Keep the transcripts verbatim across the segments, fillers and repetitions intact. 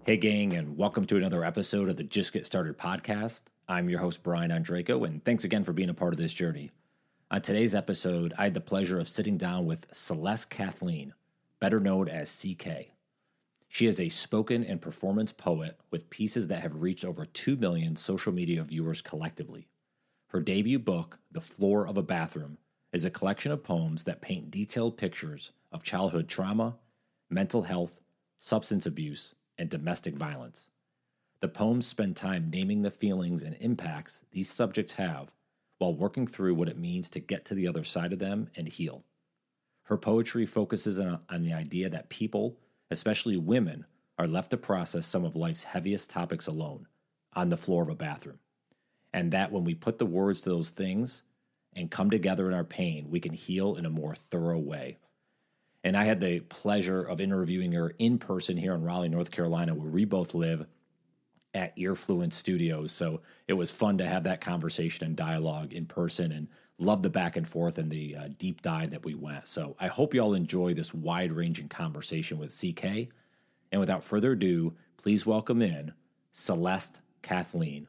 Hey gang, and welcome to another episode of the Just Get Started podcast. I'm your host, Brian Andreyko, and thanks again for being a part of this journey. On today's episode, I had the pleasure of sitting down with Celeste Kathleen, better known as C K. She is a spoken and performance poet with pieces that have reached over two million social media viewers collectively. Her debut book, The Floor of a Bathroom, is a collection of poems that paint detailed pictures of childhood trauma, mental health, substance abuse, and domestic violence. The poems spend time naming the feelings and impacts these subjects have while working through what it means to get to the other side of them and heal. Her poetry focuses on, on the idea that people, especially women, are left to process some of life's heaviest topics alone, on the floor of a bathroom. And that when we put the words to those things and come together in our pain, we can heal in a more thorough way. And I had the pleasure of interviewing her in person here in Raleigh, North Carolina, where we both live at Earfluence Studios. So it was fun to have that conversation and dialogue in person, and love the back and forth and the uh, deep dive that we went. So I hope you all enjoy this wide-ranging conversation with C K. And without further ado, please welcome in Celeste Kathleen.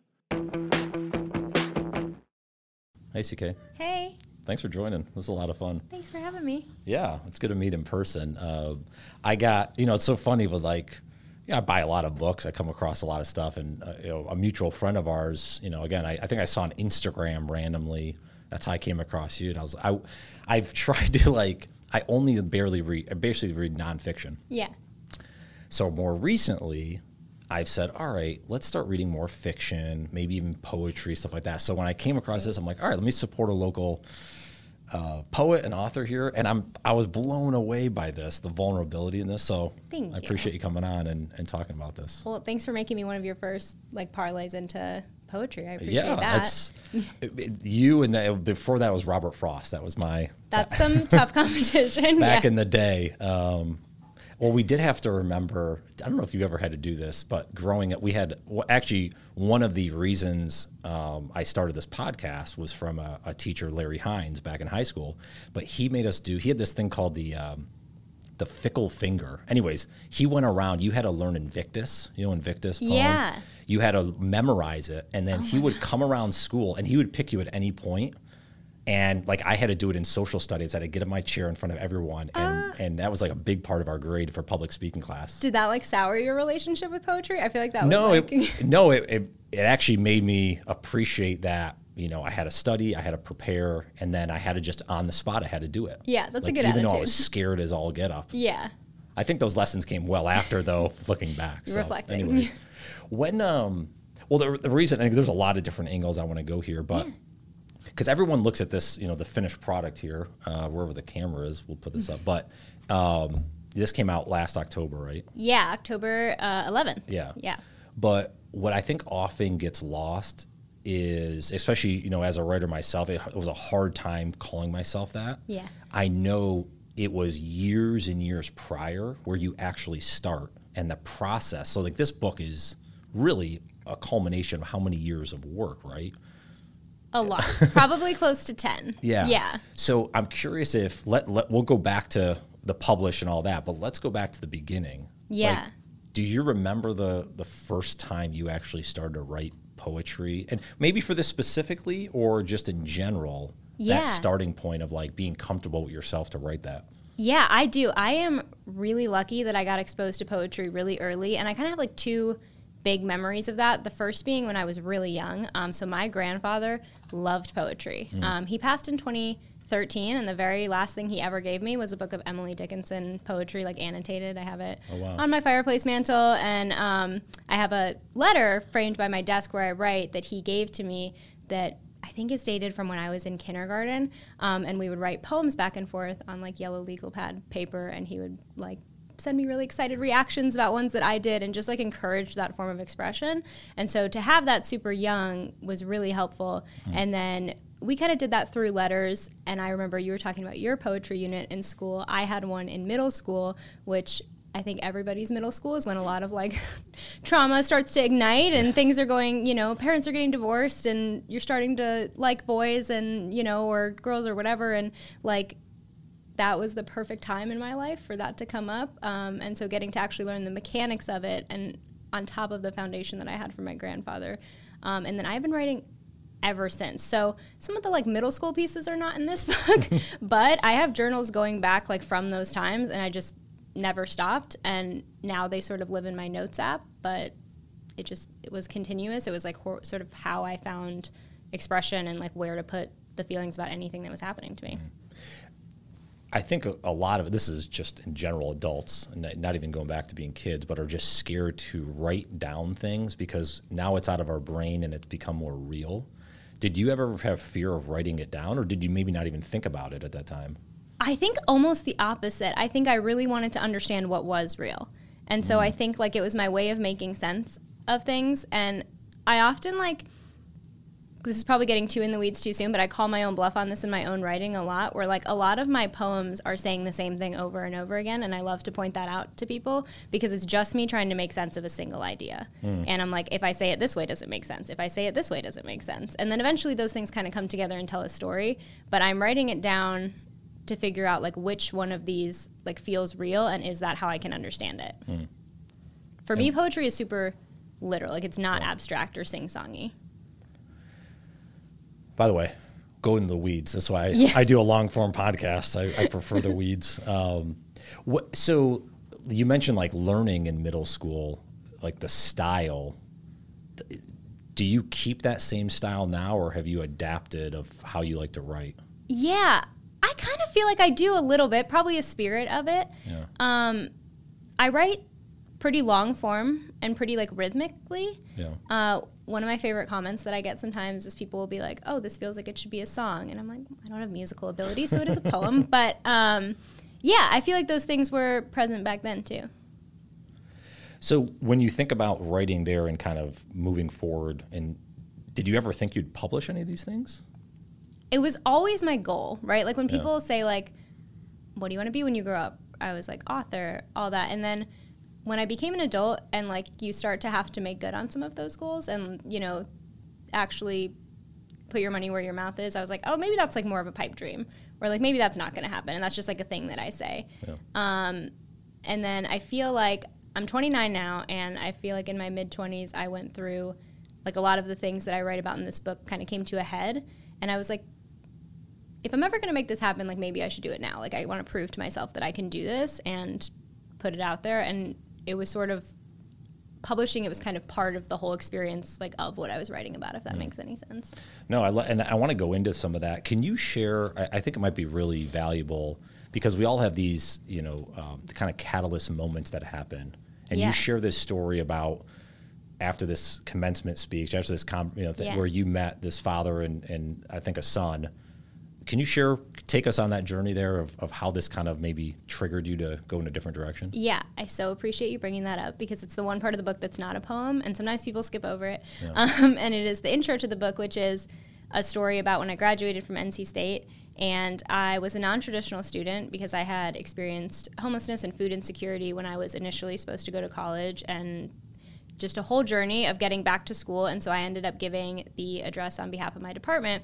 Hey, C K. Hey. Thanks for joining. It was a lot of fun. Thanks for having me. Yeah, it's good to meet in person. Uh, I got, you know, it's so funny with like, you know, I buy a lot of books. I come across a lot of stuff. And, uh, you know, a mutual friend of ours, you know, again, I, I think I saw on Instagram randomly. That's how I came across you. And I was, I, I've tried to like, I only barely read, I basically read nonfiction. Yeah. So more recently, I've said, all right, let's start reading more fiction, maybe even poetry, stuff like that. So when I came across this, I'm like, all right, let me support a local uh, poet and author here. And I'm, I was blown away by this, the vulnerability in this. So Thank I you. appreciate you coming on and, and talking about this. Well, thanks for making me one of your first like parlays into poetry. I appreciate Yeah, that. that's it, it, you and that, before that was Robert Frost. That was my That's some tough competition. back yeah. in the day. Um, Well, we did have to remember, I don't know if you ever had to do this, but growing up, we had, well, actually, one of the reasons um, I started this podcast was from a, a teacher, Larry Hines, back in high school. But he made us do, he had this thing called the um, the fickle finger. Anyways, he went around, you had to learn Invictus, you know, Invictus poem? Yeah. You had to memorize it, and then Oh he would God. come around school, and he would pick you at any point. And like I had to do it in social studies. I had to get in my chair in front of everyone, and, uh, and that was like a big part of our grade for public speaking class. Did that like sour your relationship with poetry? I feel like that was no, like... it, no, it, it it actually made me appreciate that. You know, I had to study, I had to prepare, and then I had to just on the spot. I had to do it. Yeah, that's like, a good even attitude. Even though I was scared as all get up. Yeah. I think those lessons came well after, though, looking back. So, reflecting. Anyways, when um, well, the, the reason, and there's a lot of different angles I want to go here, but. Yeah. Because everyone looks at this, you know, the finished product here, uh, wherever the camera is, we'll put this up. But um, this came out last October, right? Yeah, October uh, eleventh. Yeah. Yeah. But what I think often gets lost is, especially, you know, as a writer myself, it, it was a hard time calling myself that. Yeah. I know it was years and years prior where you actually start and the process. So, like, this book is really a culmination of how many years of work, right? A lot. Probably close to ten. Yeah. Yeah. So I'm curious if, let, let we'll go back to the publish and all that, but let's go back to the beginning. Yeah. Like, do you remember the, the first time you actually started to write poetry? And maybe for this specifically or just in general, yeah. that starting point of like being comfortable with yourself to write that? Yeah, I do. I am really lucky that I got exposed to poetry really early, and I kind of have like two big memories of that. The first being when I was really young. Um, so my grandfather loved poetry. Mm. Um, he passed in twenty thirteen, and the very last thing he ever gave me was a book of Emily Dickinson poetry, like annotated. I have it oh, wow. on my fireplace mantle, and um, I have a letter framed by my desk where I write that he gave to me that I think is dated from when I was in kindergarten, um, and we would write poems back and forth on like yellow legal pad paper, and he would like send me really excited reactions about ones that I did and just like encourage that form of expression. And so to have that super young was really helpful. Mm. And then we kind of did that through letters. And I remember you were talking about your poetry unit in school. I had one in middle school, which I think everybody's middle school is when a lot of like trauma starts to ignite and things are going, you know, parents are getting divorced and you're starting to like boys and, you know, or girls or whatever. And like, that was the perfect time in my life for that to come up. Um, and so getting to actually learn the mechanics of it and on top of the foundation that I had from my grandfather. Um, and then I've been writing ever since. So some of the like middle school pieces are not in this book, but I have journals going back like from those times, and I just never stopped. And now they sort of live in my notes app, but it just, it was continuous. It was like hor- sort of how I found expression and like where to put the feelings about anything that was happening to me. I think a, a lot of it, this is just in general adults, and not even going back to being kids, but are just scared to write down things because now it's out of our brain and it's become more real. Did you ever have fear of writing it down, or did you maybe not even think about it at that time? I think almost the opposite. I think I really wanted to understand what was real. And so mm. I think like it was my way of making sense of things. And I often like, this is probably getting too in the weeds too soon, but I call my own bluff on this in my own writing a lot, where like a lot of my poems are saying the same thing over and over again. And I love to point that out to people because it's just me trying to make sense of a single idea. Mm. And I'm like, if I say it this way, does it make sense? If I say it this way, does it make sense? And then eventually those things kind of come together and tell a story, but I'm writing it down to figure out like which one of these like feels real, and is that how I can understand it? Mm. For and me, poetry is super literal. Like it's not yeah. abstract or sing-songy. By the way, go in the weeds. That's why I, yeah. I do a long form podcast. I, I prefer the weeds. Um, what, so you mentioned like learning in middle school, like the style. Do you keep that same style now, or have you adapted of how you like to write? Yeah, I kind of feel like I do a little bit, probably a spirit of it. Yeah. Um, I write pretty long form and pretty like rhythmically. Yeah. Uh, one of my favorite comments that I get sometimes is people will be like, oh, this feels like it should be a song. And I'm like, I don't have musical ability, so it is a poem. But um, yeah, I feel like those things were present back then too. So when you think about writing there and kind of moving forward, and did you ever think you'd publish any of these things? It was always my goal, right? Like when people Yeah. say like, what do you want to be when you grow up? I was like, author, all that. And then when I became an adult and like you start to have to make good on some of those goals and, you know, actually put your money where your mouth is, I was like, oh, maybe that's like more of a pipe dream, or like maybe that's not going to happen. And that's just like a thing that I say. Yeah. Um, and then I feel like I'm twenty-nine now, and I feel like in my mid twenties, I went through like a lot of the things that I write about in this book kind of came to a head. And I was like, if I'm ever going to make this happen, like maybe I should do it now. Like I want to prove to myself that I can do this and put it out there. And it was sort of publishing. It was kind of part of the whole experience, like of what I was writing about, if that mm. makes any sense. No, I lo- and I want to go into some of that. Can you share? I, I think it might be really valuable because we all have these, you know, um, kind of catalyst moments that happen, and yeah. you share this story about after this commencement speech, after this, com- you know, th- yeah. where you met this father and and I think a son. Can you share, take us on that journey there of, of how this kind of maybe triggered you to go in a different direction? Yeah, I so appreciate you bringing that up because it's the one part of the book that's not a poem, and sometimes people skip over it. Yeah. Um, and it is the intro to the book, which is a story about when I graduated from N C State, and I was a non-traditional student because I had experienced homelessness and food insecurity when I was initially supposed to go to college, and just a whole journey of getting back to school. And so I ended up giving the address on behalf of my department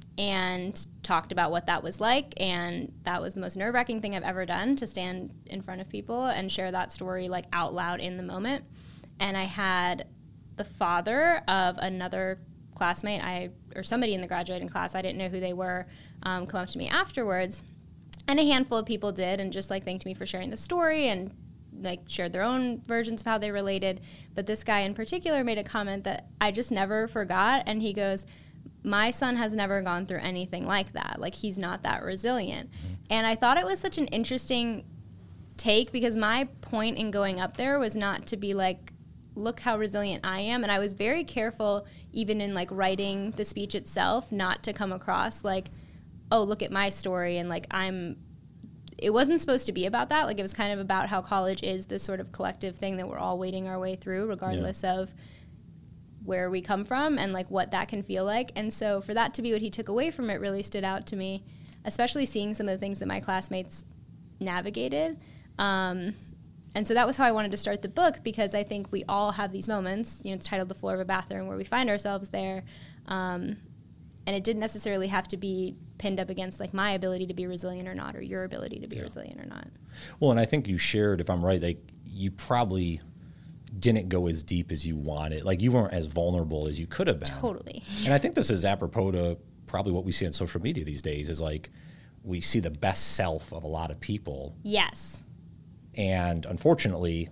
and talked about what that was like, and that was the most nerve-wracking thing I've ever done, to stand in front of people and share that story like out loud in the moment. And I had the father of another classmate, I or somebody in the graduating class, I didn't know who they were, um, come up to me afterwards, and a handful of people did, and just like thanked me for sharing the story and like shared their own versions of how they related. But this guy in particular made a comment that I just never forgot, and he goes, my son has never gone through anything like that. Like, he's not that resilient. Mm-hmm. And I thought it was such an interesting take because my point in going up there was not to be like, look how resilient I am. And I was very careful, even in like writing the speech itself, not to come across like, oh, look at my story. And like, I'm, it wasn't supposed to be about that. Like, it was kind of about how college is this sort of collective thing that we're all wading our way through, regardless yeah. of where we come from and like what that can feel like. And so for that to be what he took away from it really stood out to me, especially seeing some of the things that my classmates navigated. Um, and so that was how I wanted to start the book, because I think we all have these moments, you know, it's titled The Floor of a Bathroom, where we find ourselves there. Um, and it didn't necessarily have to be pinned up against like my ability to be resilient or not, or your ability to be yeah. resilient or not. Well, and I think you shared, if I'm right, like you probably didn't go as deep as you wanted. Like you weren't as vulnerable as you could have been. Totally. And I think this is apropos to probably what we see on social media these days is like we see the best self of a lot of people. Yes. And unfortunately,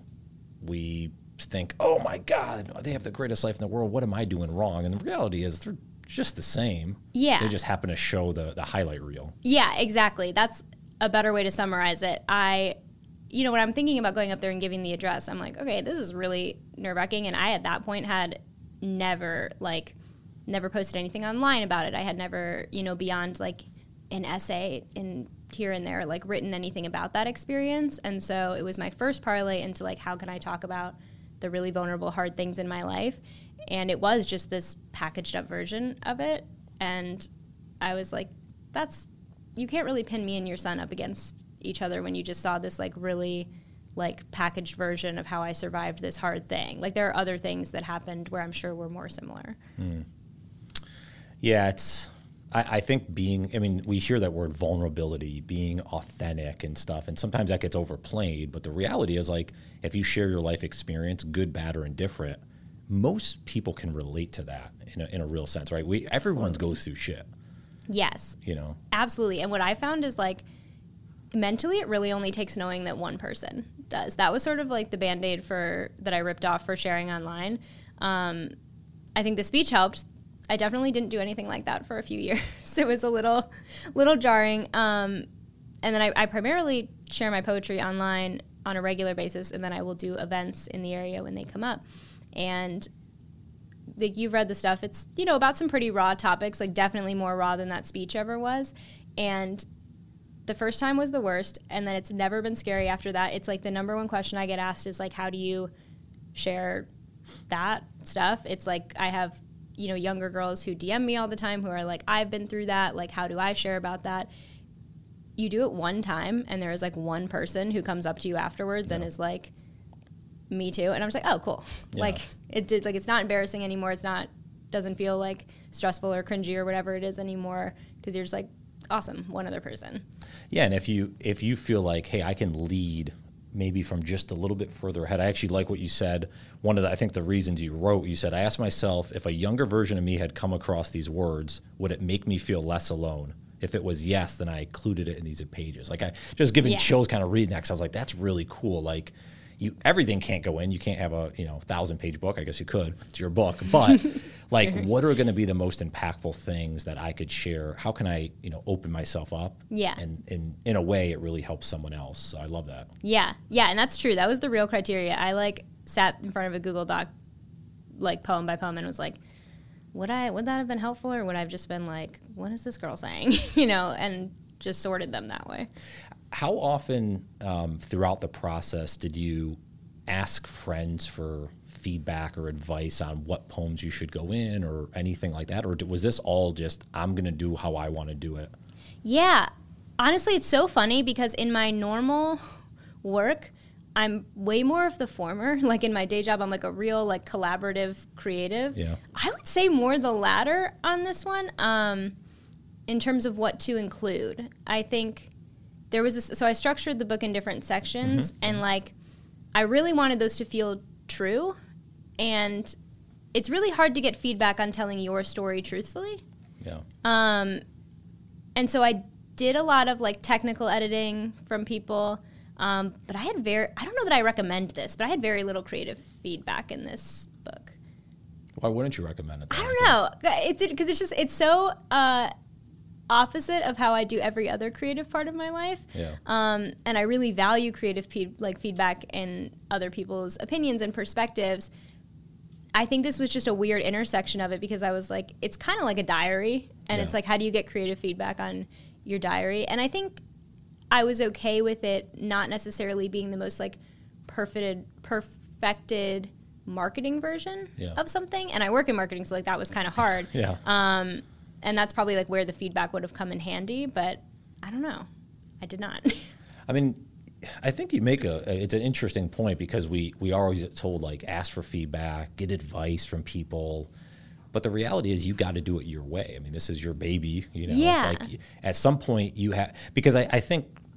we think, oh my God, they have the greatest life in the world. What am I doing wrong? And the reality is they're just the same. Yeah. They just happen to show the, the highlight reel. Yeah, exactly. That's a better way to summarize it. I, you know, when I'm thinking about going up there and giving the address, I'm like, okay, this is really nerve-wracking. And I, at that point, had never, like, never posted anything online about it. I had never, you know, beyond, like, an essay in here and there, like, written anything about that experience. And so it was my first parlay into, like, how can I talk about the really vulnerable, hard things in my life. And it was just this packaged up version of it. And I was like, that's, you can't really pin me and your son up against each other when you just saw this like really like packaged version of how I survived this hard thing. Like there are other things that happened where I'm sure were more similar. Mm. Yeah, it's, I, I think being, I mean, we hear that word vulnerability, being authentic and stuff, and sometimes that gets overplayed, but the reality is like, if you share your life experience, good, bad, or indifferent, most people can relate to that in a, in a real sense, right? We, everyone goes through shit. Yes. You know? Absolutely. And what I found is like, mentally, it really only takes knowing that one person does. That was sort of like the Band-Aid for, that I ripped off for sharing online. Um, I think the speech helped. I definitely didn't do anything like that for a few years. It was a little, little jarring. Um, and then I, I primarily share my poetry online on a regular basis, and then I will do events in the area when they come up. And like you've read the stuff, it's, you know, about some pretty raw topics, like definitely more raw than that speech ever was. And the first time was the worst, and then it's never been scary after that. It's like the number one question I get asked is like, how do you share that stuff? It's like I have, you know, younger girls who D M me all the time who are like, I've been through that. Like, how do I share about that? You do it one time, and there is like one person who comes up to you afterwards yeah. and is like, me too. And I'm just like, oh, cool. Yeah. Like it, it's like, it's not embarrassing anymore. It's not, doesn't feel like stressful or cringy or whatever it is anymore. Cause you're just like, awesome. One other person. Yeah. And if you, if you feel like, hey, I can lead maybe from just a little bit further ahead. I actually like what you said. One of the, I think the reasons you wrote, you said, I asked myself if a younger version of me had come across these words, would it make me feel less alone? If it was yes, then I included it in these pages. Like I just giving yeah. chills kind of reading that. Cause I was like, that's really cool. Like, You, everything can't go in. You can't have a you know thousand page book. I guess you could. It's your book. But like, what are going to be the most impactful things that I could share? How can I you know open myself up? Yeah. And, and in a way, it really helps someone else. So I love that. Yeah, yeah, and that's true. That was the real criteria. I like sat in front of a Google Doc, like poem by poem, and was like, would I would that have been helpful, or would I have just been like, what is this girl saying? you know, and just sorted them that way. How often um, throughout the process did you ask friends for feedback or advice on what poems you should go in or anything like that? Or was this all just, I'm going to do how I want to do it? Yeah. Honestly, it's so funny because in my normal work, I'm way more of the former. Like in my day job, I'm like a real like collaborative creative. Yeah. I would say more the latter on this one um, in terms of what to include. I think... There was a, so I structured the book in different sections, mm-hmm. and like I really wanted those to feel true, and it's really hard to get feedback on telling your story truthfully. Yeah. Um, and so I did a lot of like technical editing from people, um, but I had very I don't know that I recommend this, but I had very little creative feedback in this book. Why wouldn't you recommend it? I don't know. It's because it, it's just it's so. Uh, opposite of how I do every other creative part of my life. Yeah. Um, and I really value creative pe- like feedback and other people's opinions and perspectives. I think this was just a weird intersection of it because I was like, it's kind of like a diary, and yeah. it's like, how do you get creative feedback on your diary? And I think I was okay with it not necessarily being the most like perfected, perfected marketing version yeah. of something. And I work in marketing, so like that was kind of hard. yeah. Um, And that's probably like where the feedback would have come in handy, but I don't know. I did not. I mean, I think you make a, it's an interesting point because we, we are always told like ask for feedback, get advice from people. But the reality is you got to do it your way. I mean, this is your baby, you know, yeah. like at some point you have, because I, I think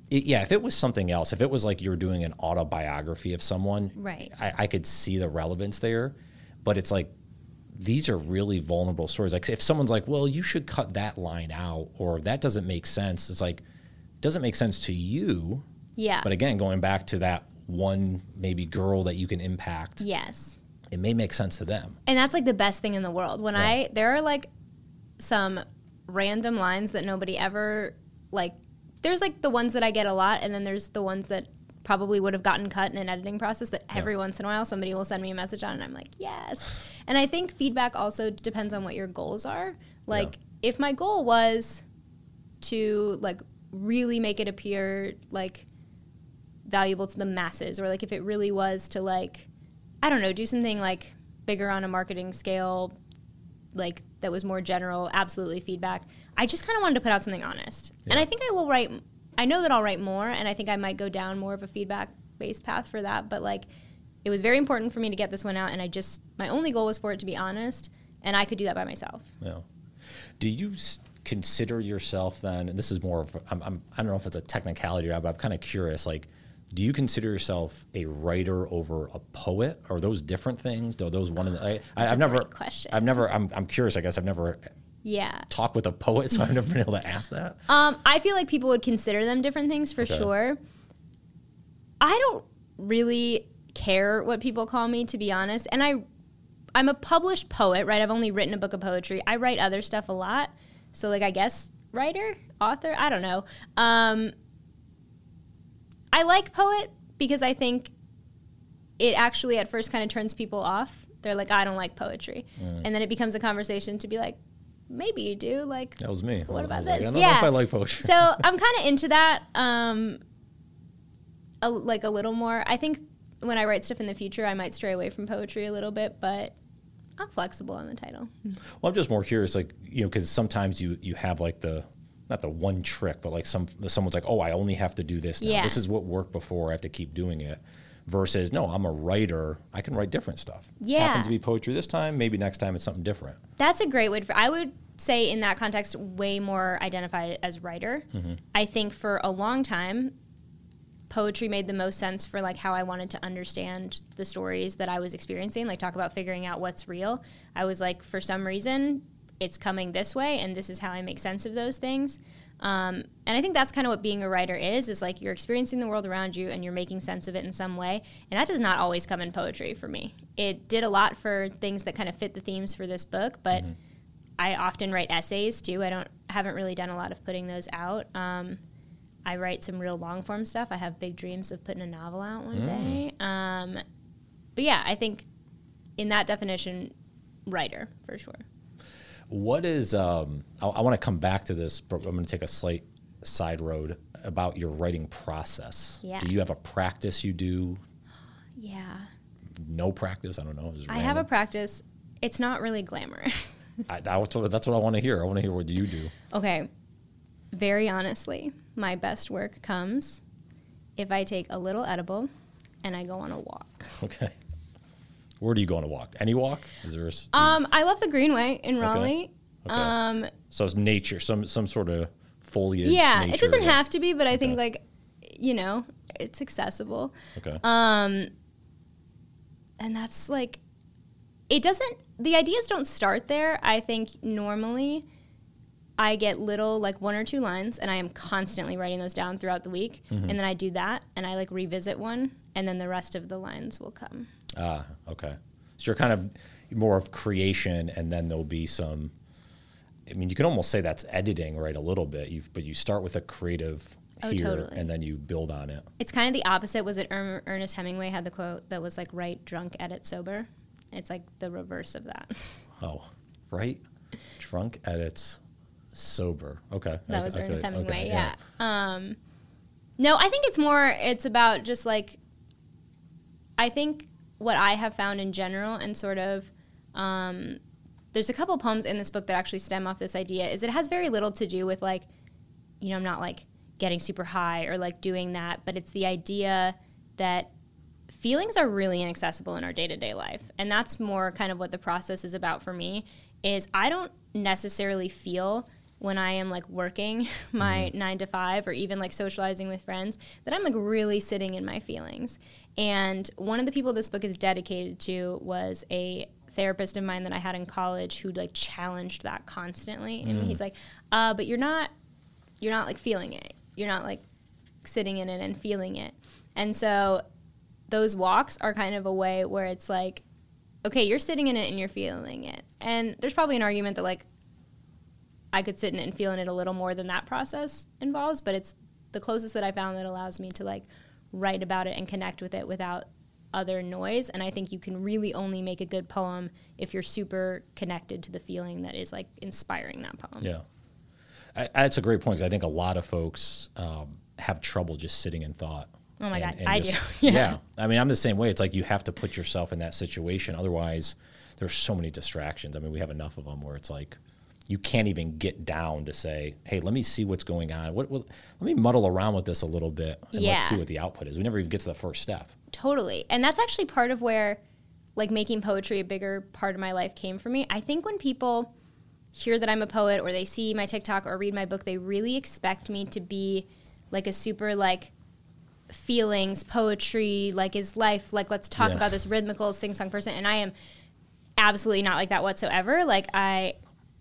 It, yeah, if it was something else, if it was like you were doing an autobiography of someone, Right. I, I could see the relevance there. But it's like, these are really vulnerable stories. Like if someone's like, well, you should cut that line out, or that doesn't make sense. It's like, doesn't make sense to you. Yeah. But again, going back to that one maybe girl that you can impact, Yes. it may make sense to them. And that's like the best thing in the world. When Yeah. I, there are like some random lines that nobody ever, like, there's like the ones that I get a lot, and then there's the ones that probably would have gotten cut in an editing process that every Yeah. once in a while somebody will send me a message on, and I'm like, yes. And I think feedback also depends on what your goals are. Like, Yeah. if my goal was to like really make it appear like valuable to the masses, or like if it really was to like, I don't know, do something like bigger on a marketing scale, like that was more general, absolutely feedback. I just kind of wanted to put out something honest. Yeah. And I think I will write, I know that I'll write more, and I think I might go down more of a feedback-based path for that, but like it was very important for me to get this one out, and I just, my only goal was for it to be honest, and I could do that by myself. Yeah. Do you s- consider yourself then, and this is more of, I'm, I'm, I don't know if it's a technicality or not, but I'm kind of curious, like, do you consider yourself a writer over a poet? Are those different things? Are those one of the, I, I, a I've never, great question. I've never, I'm, I'm curious, I guess I've never Yeah. talked with a poet, so I've never been able to ask that. Um, I feel like people would consider them different things for Okay. sure. I don't really care what people call me, to be honest. And I, I'm a published poet, right? I've only written a book of poetry. I write other stuff a lot. So, like, I guess writer, author, I don't know. Um, I like poet because I think it actually at first kind of turns people off. They're like, I don't like poetry. Mm. And then it becomes a conversation to be like, maybe you do. Like, That was me. What I about was like, this? I don't Yeah. know if I like poetry. so I'm kind of into that, um, a, like a little more. I think when I write stuff in the future, I might stray away from poetry a little bit, but I'm flexible on the title. Well, I'm just more curious, like, you know, because sometimes you, you have like the, not the one trick, but like some someone's like, oh, I only have to do this now. Yeah. This is what worked before. I have to keep doing it. Versus, no, I'm a writer. I can write different stuff. Yeah. Happens to be poetry this time. Maybe next time it's something different. That's a great way to, I would say in that context, way more identify as writer. Mm-hmm. I think for a long time, poetry made the most sense for like how I wanted to understand the stories that I was experiencing, like talk about figuring out what's real. I was like, for some reason, it's coming this way, and this is how I make sense of those things. Um, and I think that's kind of what being a writer is, is like you're experiencing the world around you and you're making sense of it in some way. And that does not always come in poetry for me. It did a lot for things that kind of fit the themes for this book, but Mm-hmm. I often write essays too. I don't haven't really done a lot of putting those out. Um, I write some real long form stuff. I have big dreams of putting a novel out one Mm. day. Um, but yeah, I think in that definition, writer for sure. What is, um, I, I want to come back to this, but I'm going to take a slight side road about your writing process. Yeah. Do you have a practice you do? Yeah. No practice? I don't know. Just I have a random? practice. It's not really glamorous. I, that's what, that's what I want to hear. I want to hear what you do. Okay. Very honestly, my best work comes if I take a little edible and I go on a walk. Okay. Where do you go on a walk? Any walk? Is there a, s- Um, I love the Greenway in Raleigh. Okay. Um, so it's nature, some some sort of foliage. yeah, it nature doesn't that- have to be, but I think Okay. like, you know, it's accessible. Okay. Um, and that's like, it doesn't, the ideas don't start there. I think normally I get little, like one or two lines, and I am constantly writing those down throughout the week. Mm-hmm. And then I do that, and I like revisit one, and then the rest of the lines will come. Ah, okay. So you're kind of more of creation, and then there'll be some. I mean, you can almost say that's editing, right? A little bit, you but you start with a creative Oh, here, totally. and then you build on it. It's kind of the opposite. Was it er- Ernest Hemingway had the quote that was like, write drunk, edit sober? It's like the reverse of that. Oh, right. Drunk edits, sober. Okay. That I- was I feel Ernest like- Hemingway, okay, yeah. Um, no, I think it's more, it's about just like, I think what I have found in general and sort of, um, there's a couple poems in this book that actually stem off this idea, is it has very little to do with like, you know, I'm not like getting super high or like doing that, but it's the idea that feelings are really inaccessible in our day-to-day life. And that's more kind of what the process is about for me, is I don't necessarily feel when I am like working my Mm-hmm. nine to five or even like socializing with friends, that I'm like really sitting in my feelings. And one of the people this book is dedicated to was a therapist of mine that I had in college who like challenged that constantly. And Mm. he's like, uh, but you're not, you're not like feeling it. You're not like sitting in it and feeling it. And so those walks are kind of a way where it's like, okay, you're sitting in it and you're feeling it. And there's probably an argument that like I could sit in it and feel in it a little more than that process involves, but it's the closest that I found that allows me to like write about it and connect with it without other noise. And I think you can really only make a good poem if you're super connected to the feeling that is like inspiring that poem. Yeah. I, that's a great point, because I think a lot of folks um, have trouble just sitting in thought. Oh my and, God, and I just, do. yeah. Yeah. I mean, I'm the same way. It's like you have to put yourself in that situation. Otherwise, there's so many distractions. I mean, we have enough of them where it's like you can't even get down to say, hey, let me see what's going on. What, what, let me muddle around with this a little bit and Yeah. let's see what the output is. We never even get to the first step. Totally. And that's actually part of where like making poetry a bigger part of my life came for me. I think when people hear that I'm a poet or they see my TikTok or read my book, they really expect me to be like a super like feelings, poetry, like is life, like let's talk Yeah. about this rhythmical sing-song person. And I am absolutely not like that whatsoever. Like I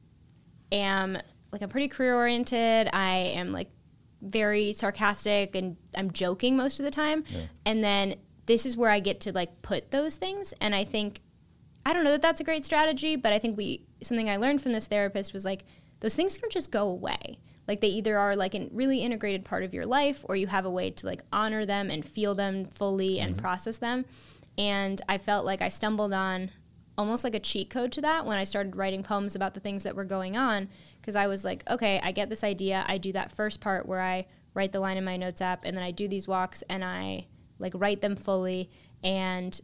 am like I'm pretty career oriented. I am like very sarcastic and I'm joking most of the time. Yeah. And then this is where I get to like put those things. And I think, I don't know that that's a great strategy, but I think we, something I learned from this therapist was like, those things can just go away. Like they either are like a really integrated part of your life or you have a way to like honor them and feel them fully and process them. And I felt like I stumbled on almost like a cheat code to that when I started writing poems about the things that were going on, because I was like, okay, I get this idea. I do that first part where I write the line in my notes app, and then I do these walks and I like write them fully. And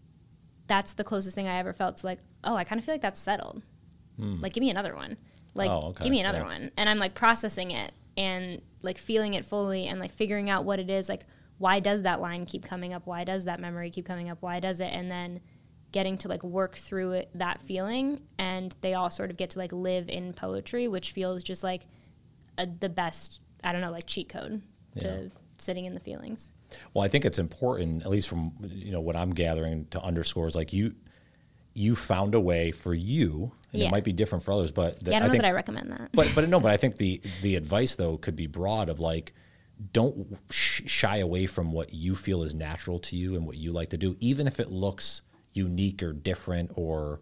that's the closest thing I ever felt to like, oh, I kind of feel like that's settled. Mm. Like, give me another one. Like, Oh, okay. give me another Yeah. one. And I'm like processing it and like feeling it fully and like figuring out what it is. Like, why does that line keep coming up? Why does that memory keep coming up? Why does it? And then getting to like work through it, that feeling. And they all sort of get to like live in poetry, which feels just like a, the best, I don't know, like cheat code Yeah. to sitting in the feelings. Well, I think it's important, at least from you know what I'm gathering, to underscore is like you you found a way for you, and Yeah. it might be different for others, but the, Yeah, I don't know think, that I recommend that. but but no, but I think the the advice though could be broad of like, don't sh- shy away from what you feel is natural to you and what you like to do, even if it looks unique or different or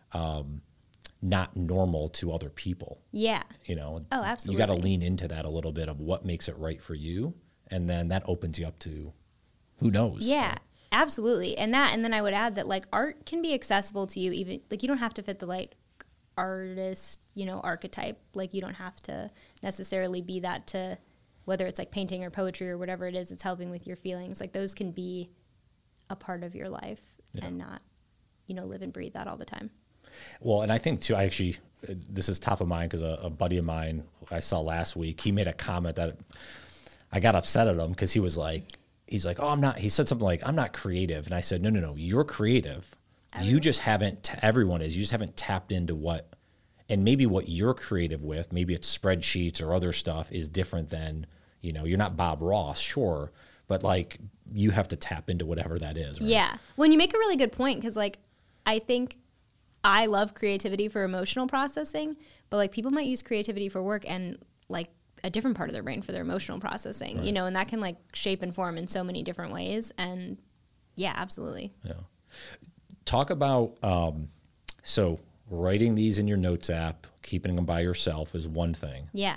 um, not normal to other people. Yeah. You know, Oh, you got to absolutely. lean into that a little bit of what makes it right for you, and then that opens you up to who knows. Yeah, absolutely. And that, and then I would add that like art can be accessible to you, even like you don't have to fit the like artist, you know, archetype. Like you don't have to necessarily be that to whether it's like painting or poetry or whatever it is, it's helping with your feelings. Like those can be a part of your life Yeah. and not, you know, live and breathe that all the time. Well, and I think too, I actually, uh, this is top of mind because a, a buddy of mine I saw last week, he made a comment that I got upset at him because he was like, he's like, oh, I'm not, he said something like, I'm not creative. And I said, no, no, no, you're creative. You just haven't, t- everyone is, you just haven't tapped into what, and maybe what you're creative with, maybe it's spreadsheets or other stuff is different than, you know, you're not Bob Ross, sure, but like you have to tap into whatever that is. Right? Yeah. Well, you make a really good point because like I think I love creativity for emotional processing, but like people might use creativity for work and like a different part of their brain for their emotional processing, Right. you know, and that can like shape and form in so many different ways. And yeah, absolutely. Yeah. Talk about, um, so writing these in your notes app, keeping them by yourself is one thing. Yeah.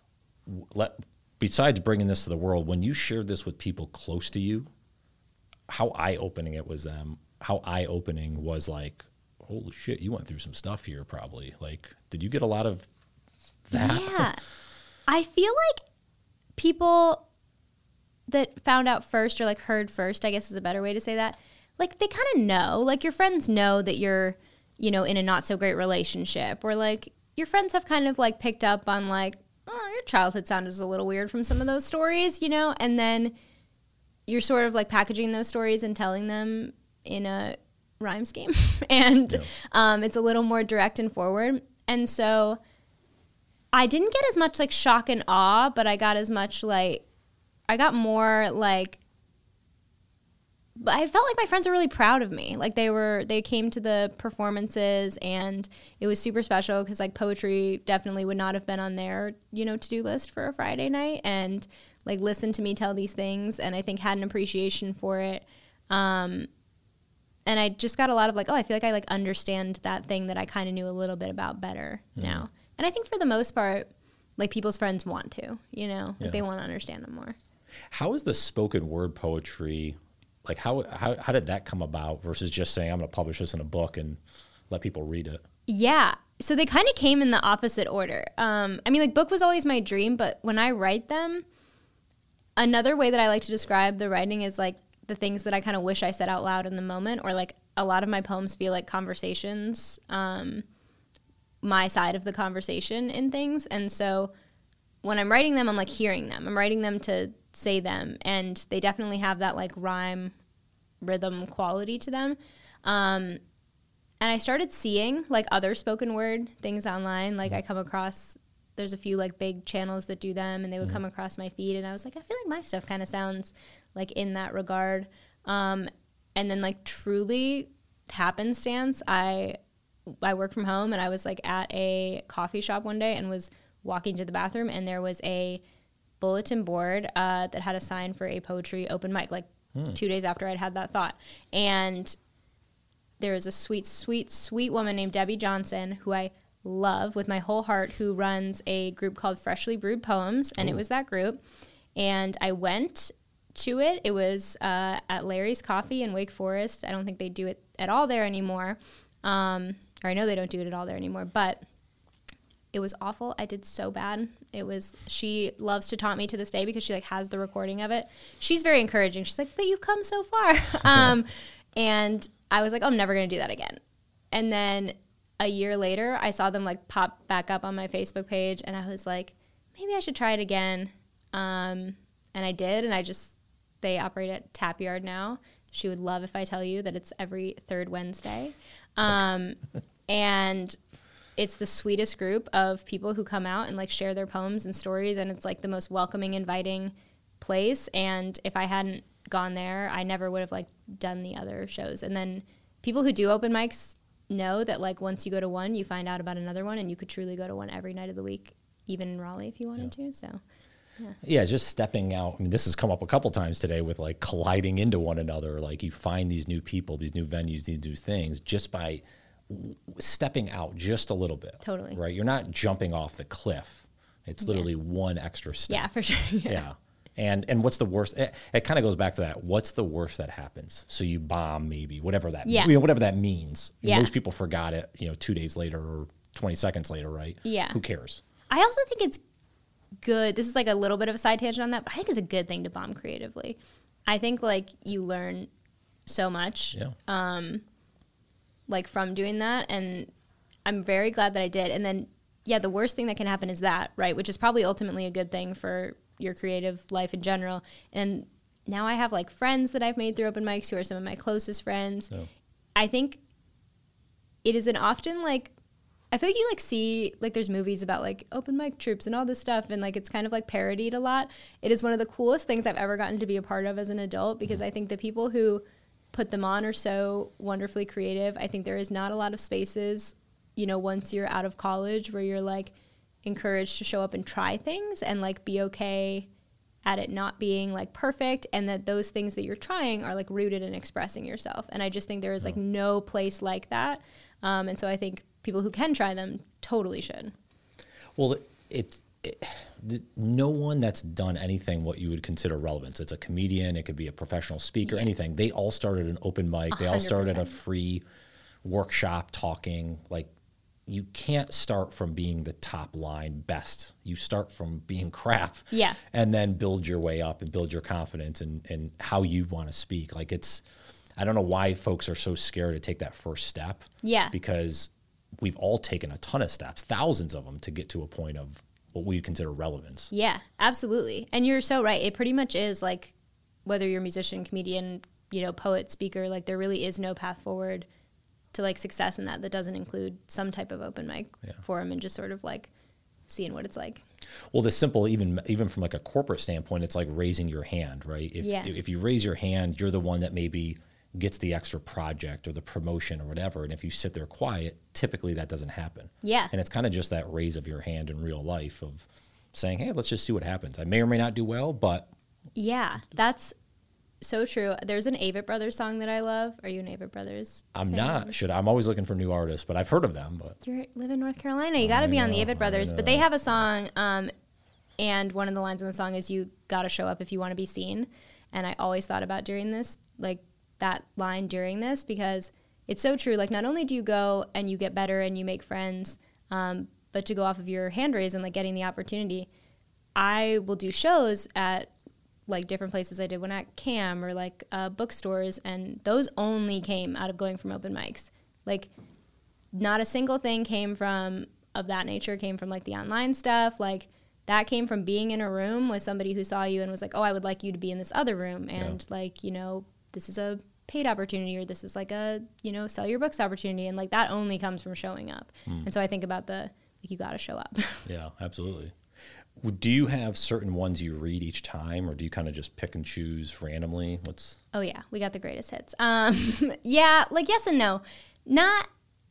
Let, besides bringing this to the world, when you shared this with people close to you, how eye-opening it was them, how eye-opening was like, holy shit, you went through some stuff here probably. Like, did you get a lot of that? Yeah. I feel like people that found out first or like heard first, I guess is a better way to say that, like they kind of know, like your friends know that you're, you know, in a not so great relationship, or like your friends have kind of like picked up on like, oh, your childhood sounded a little weird from some of those stories, you know, and then you're sort of like packaging those stories and telling them in a rhyme scheme and Yeah. um, it's a little more direct and forward. And so I didn't get as much like shock and awe, but I got as much like, I got more like, I felt like my friends were really proud of me. Like they were, they came to the performances and it was super special because like poetry definitely would not have been on their, you know, to-do list for a Friday night, and like listened to me tell these things, and I think had an appreciation for it. Um, and I just got a lot of like, oh, I feel like I like understand that thing that I kind of knew a little bit about better mm. now. And I think for the most part, like people's friends want to, you know, like yeah. they want to understand them more. How is the spoken word poetry, like how, how, how did that come about versus just saying, I'm going to publish this in a book and let people read it? Yeah. So they kind of came in the opposite order. Um, I mean, like book was always my dream, but when I write them, another way that I like to describe the writing is like the things that I kind of wish I said out loud in the moment, or like a lot of my poems feel like conversations, um, my side of the conversation in things. And so when I'm writing them, I'm like hearing them. I'm writing them to say them, and they definitely have that like rhyme rhythm quality to them. Um, and I started seeing like other spoken word things online. Like I come across, there's a few like big channels that do them, and they would mm-hmm. come across my feed, and I was like, I feel like my stuff kind of sounds like in that regard. Um, and then like truly happenstance, I I work from home, and I was like at a coffee shop one day and was walking to the bathroom, and there was a bulletin board uh, that had a sign for a poetry open mic, like hmm. two days after I'd had that thought. And there was a sweet, sweet, sweet woman named Debbie Johnson, who I love with my whole heart, who runs a group called Freshly Brewed Poems, and Ooh. It was that group. And I went to it. It was uh, at Larry's Coffee in Wake Forest. I don't think they do it at all there anymore. Um, or I know they don't do it at all there anymore, but it was awful. I did so bad. It was, she loves to taunt me to this day because she like has the recording of it. She's very encouraging. She's like, but you've come so far. um, and I was like, oh, I'm never going to do that again. And then a year later, I saw them like pop back up on my Facebook page, and I was like, maybe I should try it again. Um, and I did. And I just, they operate at Tap Yard now. She would love if I tell you that it's every third Wednesday. Um, and it's the sweetest group of people who come out and like share their poems and stories, and it's like the most welcoming, inviting place. And if I hadn't gone there, I never would have like done the other shows. And then people who do open mics know that like once you go to one, you find out about another one, and you could truly go to one every night of the week, even in Raleigh if you wanted yeah. to. So yeah. yeah, just stepping out. I mean, this has come up a couple times today with like colliding into one another. Like you find these new people, these new venues, these new things just by stepping out just a little bit. Totally. Right? You're not jumping off the cliff. It's literally yeah. one extra step. Yeah, for sure. Yeah. yeah. And and what's the worst? It, it kind of goes back to that. What's the worst that happens? So you bomb, maybe, whatever that yeah. you know, whatever that means. Yeah. Most people forgot it, you know, two days later or twenty seconds later, right? Yeah. Who cares? I also think it's good. This is like a little bit of a side tangent on that, but I think it's a good thing to bomb creatively. I think like you learn so much. Yeah. Um, like from doing that, and I'm very glad that I did. And then, yeah, the worst thing that can happen is that, right, which is probably ultimately a good thing for your creative life in general. And now I have like friends that I've made through open mics who are some of my closest friends. Oh. I think it is an often like, I feel like you like see, like there's movies about like open mic troops and all this stuff, and like it's kind of like parodied a lot. It is one of the coolest things I've ever gotten to be a part of as an adult, because mm-hmm. I think the people who put them on are so wonderfully creative. I think there is not a lot of spaces, you know, once you're out of college where you're like encouraged to show up and try things and like be okay at it not being like perfect, and that those things that you're trying are like rooted in expressing yourself. And I just think there is like no place like that. Um, and so I think people who can try them totally should. Well, it's it, it, no one that's done anything what you would consider relevance. It's a comedian, it could be a professional speaker, yeah. anything. They all started an open mic. one hundred percent. They all started a free workshop talking. Like, you can't start from being the top line best. You start from being crap. Yeah. And then build your way up and build your confidence and, and how you want to speak. Like, it's, I don't know why folks are so scared to take that first step. Yeah. Because we've all taken a ton of steps, thousands of them, to get to a point of what we consider relevance. Yeah, absolutely. And you're so right. It pretty much is like, whether you're a musician, comedian, you know, poet, speaker, like there really is no path forward to like success in that that doesn't include some type of open mic yeah. forum and just sort of like seeing what it's like. Well, the simple, even even from like a corporate standpoint, it's like raising your hand, right? If Yeah. if you raise your hand, you're the one that maybe gets the extra project or the promotion or whatever. And if you sit there quiet, typically that doesn't happen. Yeah. And it's kind of just that raise of your hand in real life of saying, hey, let's just see what happens. I may or may not do well, but. Yeah, that's so true. There's an Avett Brothers song that I love. Are you an Avett Brothers I'm fan? not. Should I'm always looking for new artists, but I've heard of them. But You live in North Carolina. You got to be on the know, Avett Brothers. But they have a song, um, and one of the lines in the song is, you got to show up if you want to be seen. And I always thought about during this, like that line during this, because it's so true. Like, not only do you go and you get better and you make friends, um, but to go off of your hand raise and like getting the opportunity, I will do shows at like different places I did when at CAM or like uh, bookstores, and those only came out of going from open mics. Like, not a single thing came from of that nature, came from like the online stuff. Like, that came from being in a room with somebody who saw you and was like, oh, I would like you to be in this other room. And yeah. like, you know, this is a paid opportunity, or this is like a, you know, sell your books opportunity. And like, that only comes from showing up. Mm. And so I think about the, like, you got to show up. Yeah, absolutely. Do you have certain ones you read each time, or do you kind of just pick and choose randomly? What's? Oh yeah, we got the greatest hits. Um, yeah, like yes and no. Not.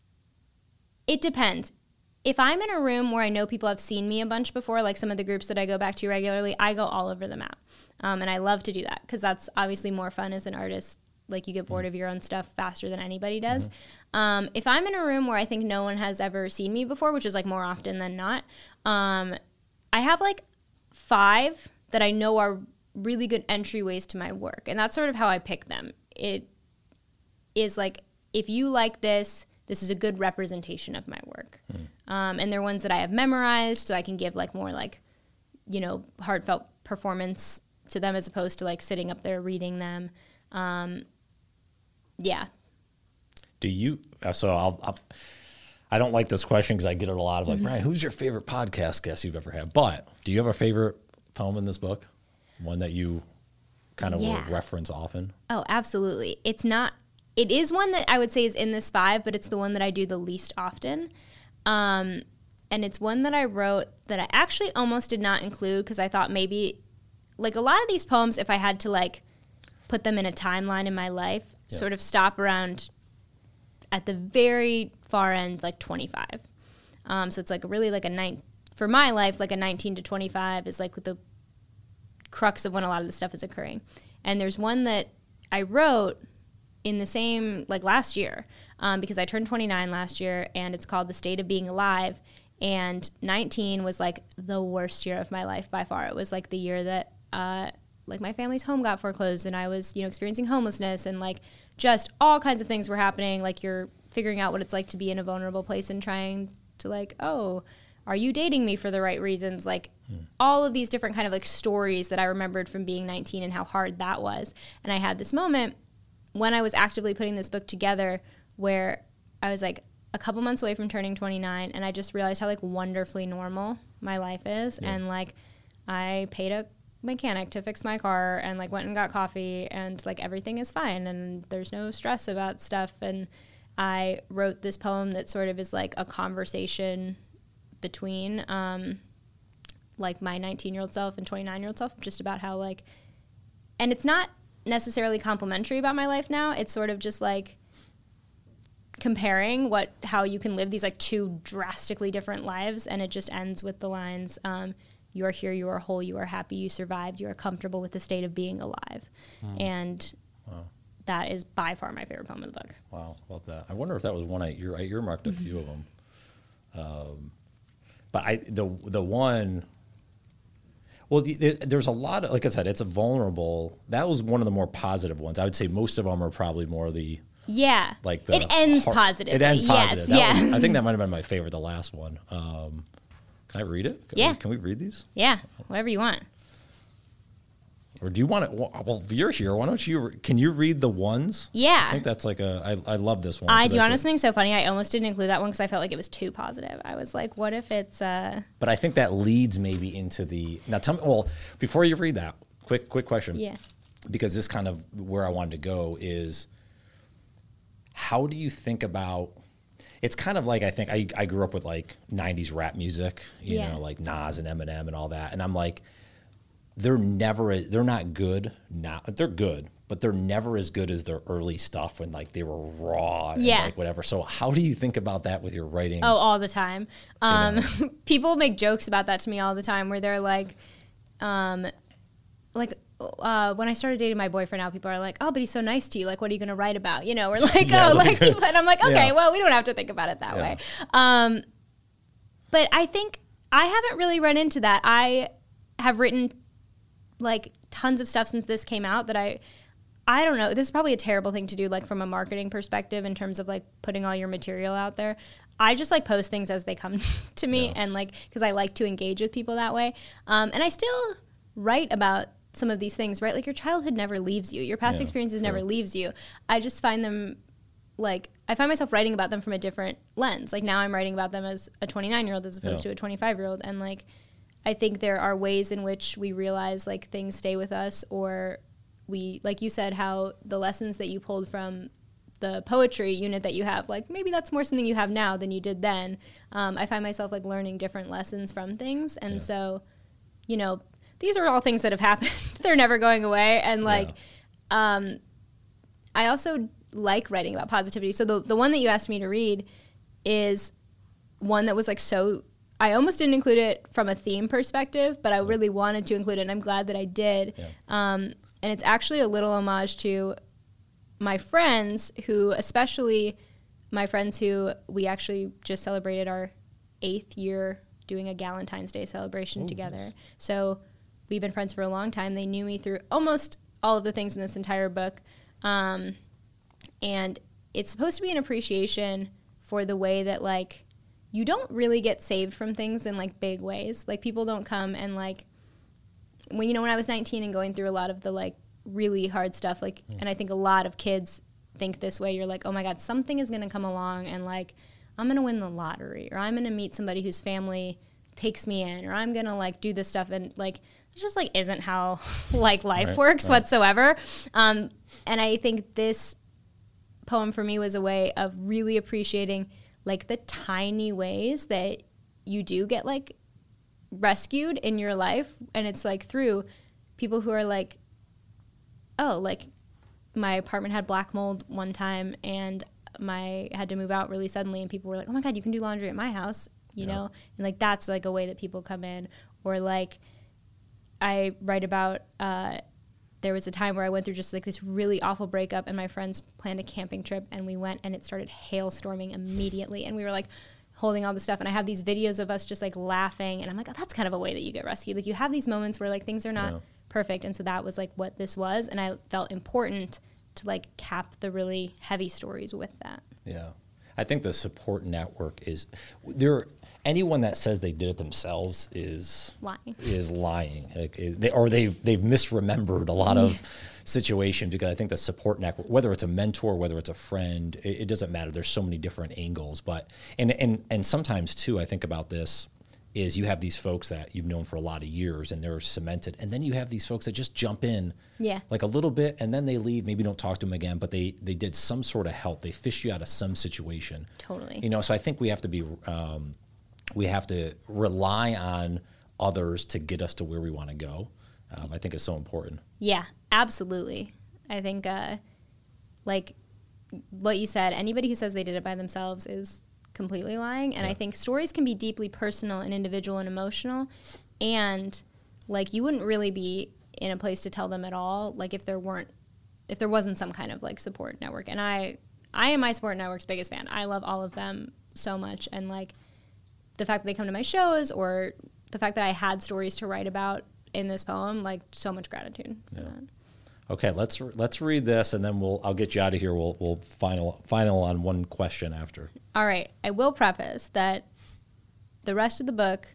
It depends. If I'm in a room where I know people have seen me a bunch before, like some of the groups that I go back to regularly, I go all over the map, um, and I love to do that because that's obviously more fun as an artist. Like, you get bored mm-hmm. of your own stuff faster than anybody does. Mm-hmm. Um, if I'm in a room where I think no one has ever seen me before, which is like more often than not. Um, I have like five that I know are really good entryways to my work. And that's sort of how I pick them. It is like, if you like this, this is a good representation of my work. Mm. Um, and they're ones that I have memorized, so I can give like more like, you know, heartfelt performance to them as opposed to like sitting up there reading them. Um, yeah. Do you, so I'll, I'll I don't like this question because I get it a lot of like, Brian, who's your favorite podcast guest you've ever had? But do you have a favorite poem in this book? One that you kind of yeah. will reference often? Oh, absolutely. It's not, it is one that I would say is in this five, but it's the one that I do the least often. Um, and it's one that I wrote that I actually almost did not include because I thought maybe, like a lot of these poems, if I had to like put them in a timeline in my life, yeah. sort of stop around at the very far end, like twenty-five. Um, so it's like really like a nine for my life, like a nineteen to twenty-five is like the crux of when a lot of this stuff is occurring. And there's one that I wrote in the same, like last year, um, because I turned twenty-nine last year, and it's called The State of Being Alive. And nineteen was like the worst year of my life by far. It was like the year that uh, like my family's home got foreclosed, and I was, you know, experiencing homelessness, and like just all kinds of things were happening. Like, you're figuring out what it's like to be in a vulnerable place and trying to like, oh, are you dating me for the right reasons? Like hmm. all of these different kind of like stories that I remembered from being nineteen and how hard that was. And I had this moment when I was actively putting this book together where I was like a couple months away from turning twenty-nine, and I just realized how like wonderfully normal my life is. Yeah. And like, I paid a mechanic to fix my car and like went and got coffee, and like everything is fine and there's no stress about stuff. And I wrote this poem that sort of is like a conversation between um, like my nineteen-year-old self and twenty-nine-year-old self, just about how like, and it's not necessarily complimentary about my life now. It's sort of just like comparing what how you can live these like two drastically different lives, and it just ends with the lines, um, you are here, you are whole, you are happy, you survived, you are comfortable with the state of being alive. Mm. And wow. that is by far my favorite poem of the book. Wow, love that. I wonder if that was one I, ear, I earmarked a few of them. Um, but I the the one, well, the, the, there's a lot of, like I said, it's a vulnerable, that was one of the more positive ones. I would say most of them are probably more the, yeah, like the it ends heart, positive. It ends positive. Yes, that yeah. was, I think that might have been my favorite, the last one. Um, can I read it? Can yeah. We, can we read these? Yeah, whatever you want. Or do you want to, well, if you're here, why don't you, can you read the ones? Yeah. I think that's like a, I, I love this one. I do you want to know something so funny? I almost didn't include that one because I felt like it was too positive. I was like, what if it's, uh. But I think that leads maybe into the, now tell me, well, before you read that, quick, quick question. Yeah. Because this kind of where I wanted to go is, how do you think about, it's kind of like, I think I, I grew up with like nineties rap music, you Yeah. know, like Nas and Eminem and all that. And I'm like, they're never, they're not good now. They're good, but they're never as good as their early stuff when like they were raw and Yeah. like whatever. So how do you think about that with your writing? Oh, all the time. Um, know? People make jokes about that to me all the time where they're like, um, like, uh, when I started dating my boyfriend now, people are like, oh, but he's so nice to you. Like, what are you going to write about? You know, we're like, Yeah, oh, like- like, and I'm like, okay, Yeah. well, we don't have to think about it that Yeah. way. Um, but I think I haven't really run into that. I have written like tons of stuff since this came out that I, I don't know. This is probably a terrible thing to do, like from a marketing perspective in terms of like putting all your material out there. I just like post things as they come to me Yeah. and like, cause I like to engage with people that way. Um, and I still write about some of these things, right? Like your childhood never leaves you. Your past Yeah, experiences true. never leaves you. I just find them like, I find myself writing about them from a different lens. Like now I'm writing about them as a twenty-nine year old as opposed Yeah. to a twenty-five year old. And like, I think there are ways in which we realize like things stay with us, or we, like you said, how the lessons that you pulled from the poetry unit that you have, like maybe that's more something you have now than you did then. Um, I find myself like learning different lessons from things. And Yeah. so, you know, these are all things that have happened. They're never going away. And like, Yeah. um, I also like writing about positivity. So the, the one that you asked me to read is one that was like so, I almost didn't include it from a theme perspective, but I really wanted to include it, and I'm glad that I did. Yeah. Um, and it's actually a little homage to my friends who, especially my friends who we actually just celebrated our eighth year doing a Galentine's Day celebration Ooh, together. nice. So we've been friends for a long time. They knew me through almost all of the things in this entire book. Um, and it's supposed to be an appreciation for the way that, like, you don't really get saved from things in, like, big ways. Like, people don't come and, like, when, you know, when I was nineteen and going through a lot of the, like, really hard stuff, like, mm. and I think a lot of kids think this way. You're like, oh, my God, something is going to come along and, like, I'm going to win the lottery, or I'm going to meet somebody whose family takes me in, or I'm going to, like, do this stuff. And, like, it just, like, isn't how, like, life right, works right. whatsoever. Um, and I think this poem for me was a way of really appreciating, like, the tiny ways that you do get, like, rescued in your life. And it's, like, through people who are, like, oh, like, my apartment had black mold one time, and my had to move out really suddenly, and people were like, oh, my God, you can do laundry at my house, you Yeah. know? And, like, that's, like, a way that people come in. Or, like, I write about uh, there was a time where I went through just, like, this really awful breakup, and my friends planned a camping trip, and we went, and it started hailstorming immediately, and we were, like, holding all the stuff, and I have these videos of us just, like, laughing, and I'm like, oh, that's kind of a way that you get rescued. Like, you have these moments where, like, things are not Yeah. perfect, and so that was, like, what this was, and I felt important to, like, cap the really heavy stories with that. Yeah. I think the support network is there. Anyone that says they did it themselves is Lying. is lying, like, they, or they've they've misremembered a lot of situations. Because I think the support network, whether it's a mentor, whether it's a friend, it, it doesn't matter. There's so many different angles. But and and and sometimes too, I think about this is you have these folks that you've known for a lot of years and they're cemented, and then you have these folks that just jump in, Yeah. like a little bit, and then they leave. Maybe don't talk to them again, but they they did some sort of help. They fish you out of some situation. Totally. You know, so I think we have to be, um, we have to rely on others to get us to where we want to go. Um, I think it's so important. Yeah, absolutely. I think, uh, like what you said, anybody who says they did it by themselves is completely lying. And Yeah. I think stories can be deeply personal and individual and emotional. And, like, you wouldn't really be in a place to tell them at all, like, if there weren't, if there wasn't some kind of, like, support network. And I, I am my support network's biggest fan. I love all of them so much. And, like, the fact that they come to my shows, or the fact that I had stories to write about in this poem, like, so much gratitude for Yeah. that. Okay, let's let's read this, and then we'll I'll get you out of here. We'll we'll final final on one question after. All right. I will preface that the rest of the book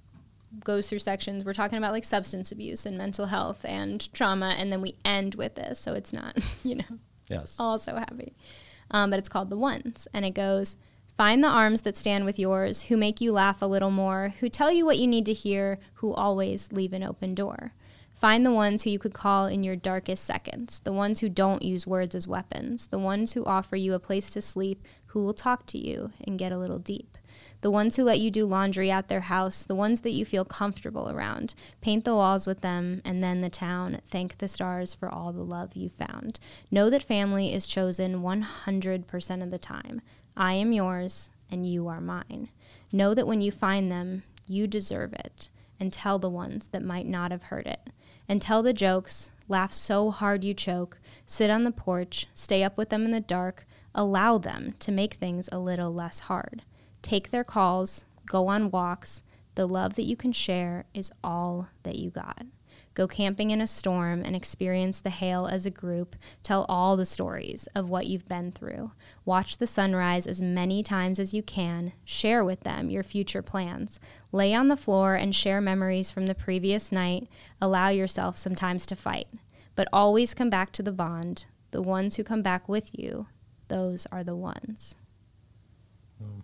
goes through sections. We're talking about, like, substance abuse and mental health and trauma, and then we end with this, so it's not, you know, Yes. all so happy. Um, but it's called The Ones, and it goes, find the arms that stand with yours, who make you laugh a little more, who tell you what you need to hear, who always leave an open door. Find the ones who you could call in your darkest seconds, the ones who don't use words as weapons, the ones who offer you a place to sleep, who will talk to you and get a little deep. The ones who let you do laundry at their house, the ones that you feel comfortable around. Paint the walls with them, and then the town. Thank the stars for all the love you found. Know that family is chosen one hundred percent of the time. I am yours, and you are mine. Know that when you find them, you deserve it. And tell the ones that might not have heard it. And tell the jokes, laugh so hard you choke. Sit on the porch, stay up with them in the dark. Allow them to make things a little less hard. Take their calls, go on walks. The love that you can share is all that you got. Go camping in a storm and experience the hail as a group. Tell all the stories of what you've been through. Watch the sunrise as many times as you can. Share with them your future plans. Lay on the floor and share memories from the previous night. Allow yourself sometimes to fight. But always come back to the bond. The ones who come back with you, those are the ones. Mm.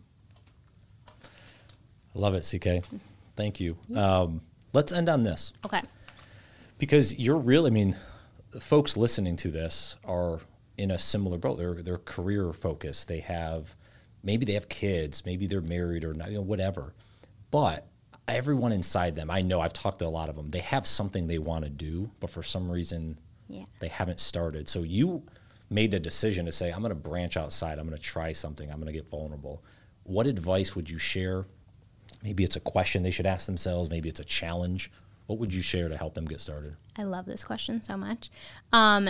Love it, C K. Thank you. Um, let's end on this. Okay. Because you're really, I mean, the folks listening to this are in a similar boat. They're, they're career focused. They have, maybe they have kids, maybe they're married or not, you know, whatever. But everyone inside them, I know I've talked to a lot of them, they have something they want to do, but for some reason yeah. they haven't started. So you made a decision to say, I'm going to branch outside. I'm going to try something. I'm going to get vulnerable. What advice would you share? Maybe it's a question they should ask themselves. Maybe it's a challenge. What would you share to help them get started? I love this question so much. Um,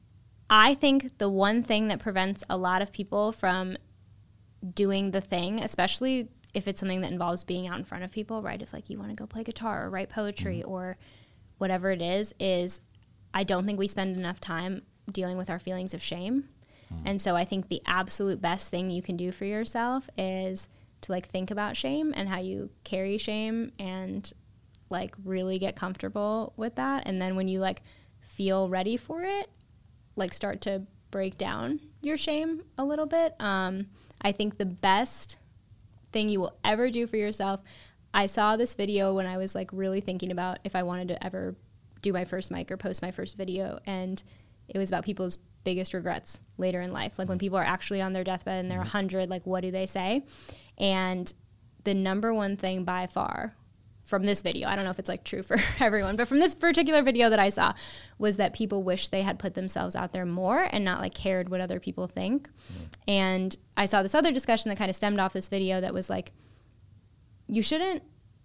I think the one thing that prevents a lot of people from doing the thing, especially if it's something that involves being out in front of people, right? If like you want to go play guitar or write poetry mm-hmm. or whatever it is, is I don't think we spend enough time dealing with our feelings of shame. Mm-hmm. And so I think the absolute best thing you can do for yourself is to like think about shame and how you carry shame and like really get comfortable with that. And then when you like feel ready for it, like start to break down your shame a little bit. Um, I think the best thing you will ever do for yourself, I saw this video when I was like really thinking about if I wanted to ever do my first mic or post my first video. And it was about people's biggest regrets later in life. Like when people are actually on their deathbed and they're one hundred, like what do they say? And the number one thing by far from this video, I don't know if it's like true for everyone, but from this particular video that I saw was that people wish they had put themselves out there more and not like cared what other people think. Mm. And I saw this other discussion that kind of stemmed off this video that was like, you shouldn't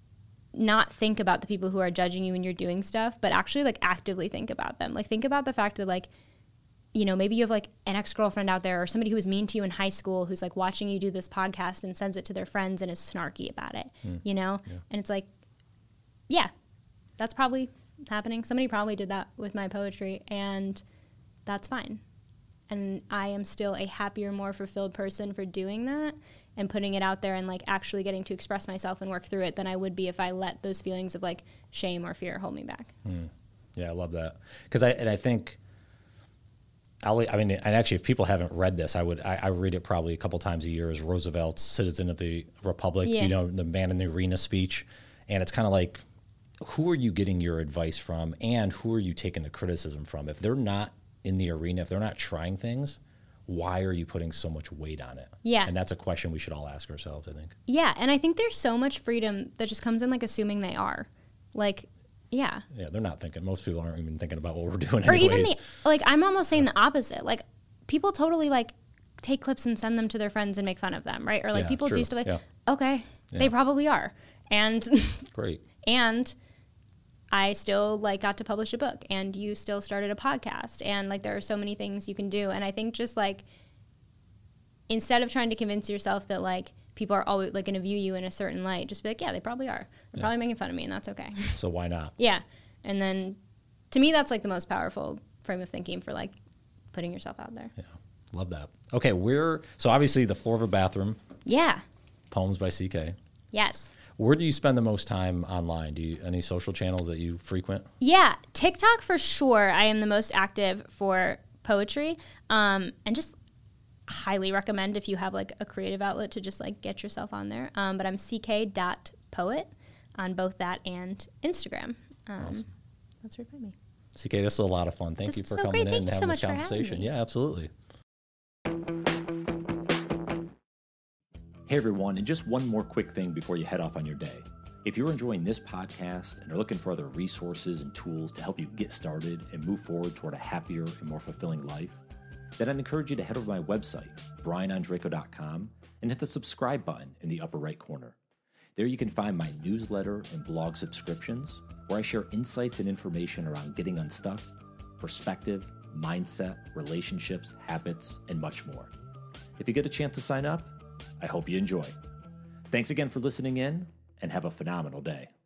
not think about the people who are judging you when you're doing stuff, but actually like actively think about them. Like think about the fact that like, you know, maybe you have like an ex-girlfriend out there or somebody who was mean to you in high school who's like watching you do this podcast and sends it to their friends and is snarky about it, mm. you know? Yeah. And it's like, yeah, that's probably happening. Somebody probably did that with my poetry and that's fine. And I am still a happier, more fulfilled person for doing that and putting it out there and like actually getting to express myself and work through it than I would be if I let those feelings of like shame or fear hold me back. Mm. Yeah, I love that. Because I, and I think, I'll, I mean, and actually, if people haven't read this, I would I, I read it probably a couple times a year as Roosevelt's Citizen of the Republic, yeah. you know, the man in the arena speech. And it's kind of like, who are you getting your advice from and who are you taking the criticism from? If they're not in the arena, if they're not trying things, why are you putting so much weight on it? Yeah. And that's a question we should all ask ourselves, I think. Yeah, and I think there's so much freedom that just comes in like assuming they are. Like, yeah. Yeah, they're not thinking. Most people aren't even thinking about what we're doing or anyways. even the, like, I'm almost saying the opposite. Like, people totally, like, take clips and send them to their friends and make fun of them, right? Or, like, yeah, people true. do stuff like, yeah. okay, yeah. they probably are. And great. And I still, like, got to publish a book. And you still started a podcast. And, like, there are so many things you can do. And I think just, like, instead of trying to convince yourself that, like, people are always like going to view you in a certain light, just be like, yeah, they probably are. They're yeah. probably making fun of me, and that's okay. So why not? Yeah. And then to me, that's like the most powerful frame of thinking for like putting yourself out there. Yeah. Love that. Okay. We're, so obviously The Floor of a Bathroom. Yeah. Poems by C K. Yes. Where do you spend the most time online? Do you, any social channels that you frequent? Yeah. TikTok for sure. I am the most active for poetry. Um, and just highly recommend if you have like a creative outlet to just like get yourself on there. Um, but I'm C K dot poet on both that and Instagram. Um, awesome. that's where you find me. C K, this was a lot of fun. Thank This you was for so coming great. in Thank and you so having this much for having conversation. me. Yeah, absolutely. Hey everyone, and just one more quick thing before you head off on your day. If you're enjoying this podcast and are looking for other resources and tools to help you get started and move forward toward a happier and more fulfilling life, then I'd encourage you to head over to my website, brian ondrako dot com, and hit the subscribe button in the upper right corner. There you can find my newsletter and blog subscriptions, where I share insights and information around getting unstuck, perspective, mindset, relationships, habits, and much more. If you get a chance to sign up, I hope you enjoy. Thanks again for listening in, and have a phenomenal day.